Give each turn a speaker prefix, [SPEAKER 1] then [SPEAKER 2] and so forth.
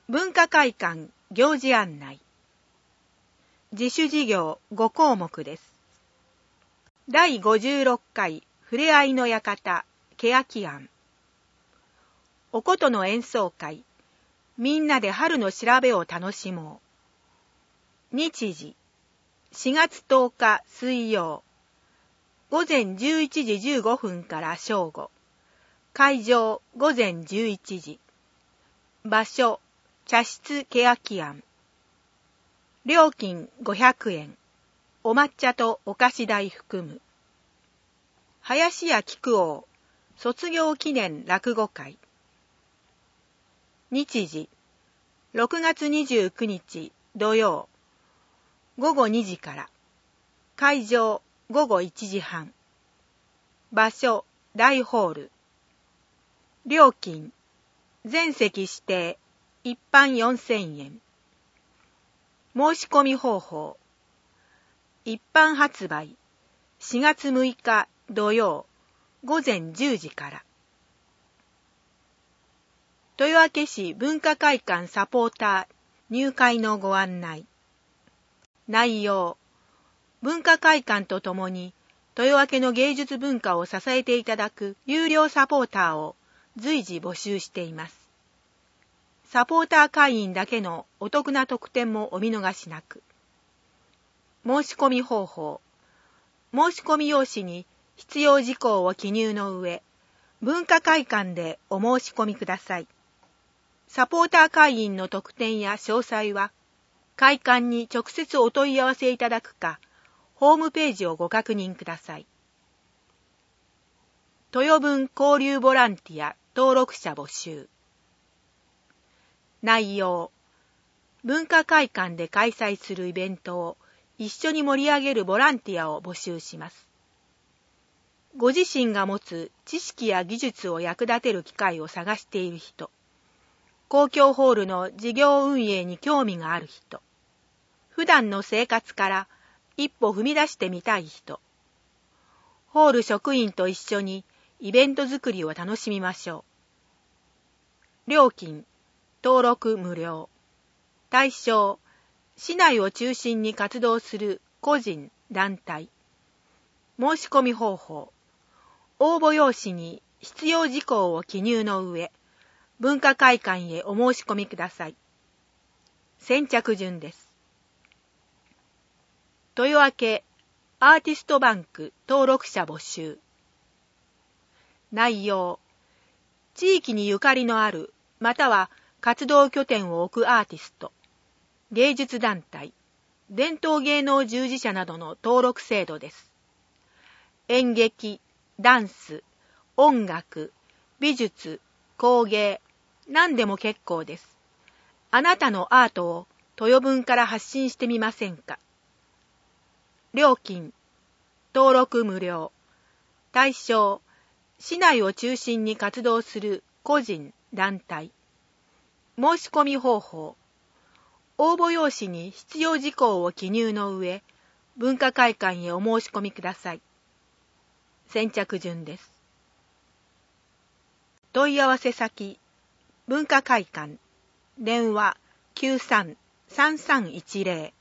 [SPEAKER 1] 文化会館行事案内。自主事業5項目です。第56回ふれあいの館欅庵。おことの演奏会、みんなで春の調べを楽しもう。日時、4月10日水曜、午前11時15分から正午。会場午前11時。場所、茶室欅庵。料金500円。お抹茶とお菓子代含む。林家木久扇卒業記念落語会。日時、6月29日土曜、午後2時から。会場午後1時半。場所、大ホール。料金、全席指定、一般4000円。申し込み方法。一般発売、4月6日土曜、午前10時から。豊明市文化会館サポーター入会のご案内。内容。文化会館とともに、豊明の芸術文化を支えていただく有料サポーターを随時募集しています。サポーター会員だけのお得な特典もお見逃しなく。申し込み方法。申し込み用紙に必要事項を記入の上、文化会館でお申し込みください。サポーター会員の特典や詳細は、会館に直接お問い合わせいただくか、ホームページをご確認ください。豊文交流ボランティア登録者募集。内容。文化会館で開催するイベントを一緒に盛り上げるボランティアを募集します。ご自身が持つ知識や技術を役立てる機会を探している人、公共ホールの事業運営に興味がある人、普段の生活から一歩踏み出してみたい人、ホール職員と一緒にイベント作りを楽しみましょう。料金、登録無料。対象、市内を中心に活動する個人、団体。申し込み方法。応募用紙に必要事項を記入の上、文化会館へお申し込みください。先着順です。豊明アーティストバンク登録者募集。内容。地域にゆかりのある、または活動拠点を置くアーティスト、芸術団体、伝統芸能従事者などの登録制度です。演劇、ダンス、音楽、美術、工芸、何でも結構です。あなたのアートを豊文から発信してみませんか。料金、登録無料。対象、市内を中心に活動する個人、団体。申し込み方法。応募用紙に必要事項を記入の上、文化会館へお申し込みください。先着順です。問い合わせ先、文化会館、電話 93-3310